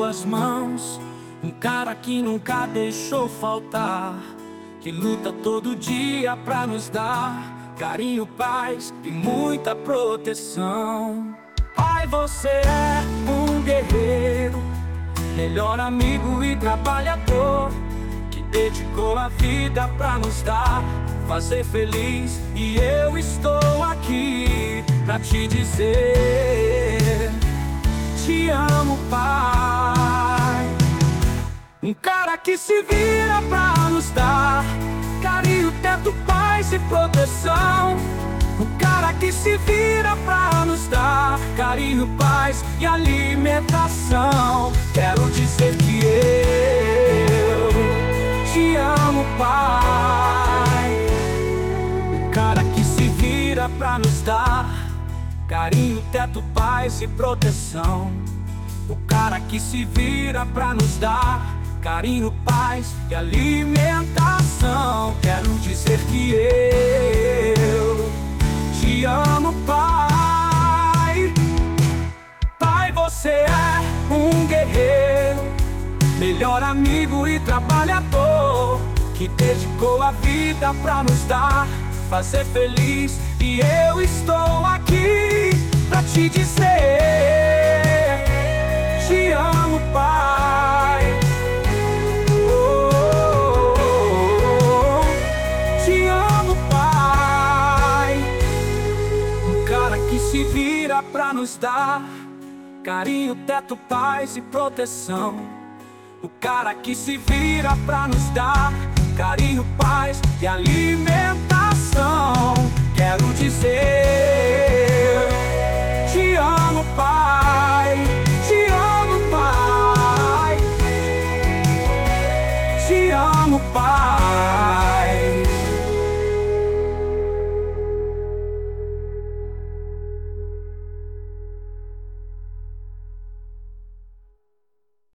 suas mãos. Um cara que nunca deixou faltar, que luta todo dia pra nos dar carinho, paz e muita proteção. Pai, você é um guerreiro, melhor amigo e trabalhador, que dedicou a vida pra nos dar, fazer feliz. E eu estou aqui pra te dizer: te amo, pai. Um cara que se vira pra nos dar carinho, teto, paz e proteção. Um cara que se vira pra nos dar carinho, paz e alimentação. Quero dizer que eu te amo, pai. Um cara que se vira pra nos dar carinho, teto, paz e proteção. O cara que se vira pra nos dar carinho, paz e alimentação. Quero dizer que eu te amo, pai. Pai, você é um guerreiro, melhor amigo e trabalhador, que dedicou a vida pra nos dar, fazer feliz. E eu estou aqui pra te dizer: te amo, pai. Te amo, pai. Um cara que se vira pra nos dar carinho, teto, paz e proteção. O cara que se vira pra nos dar carinho, paz e alimentação. Quero dizer: te amo, pai. Te amo, pai. Te amo, pai.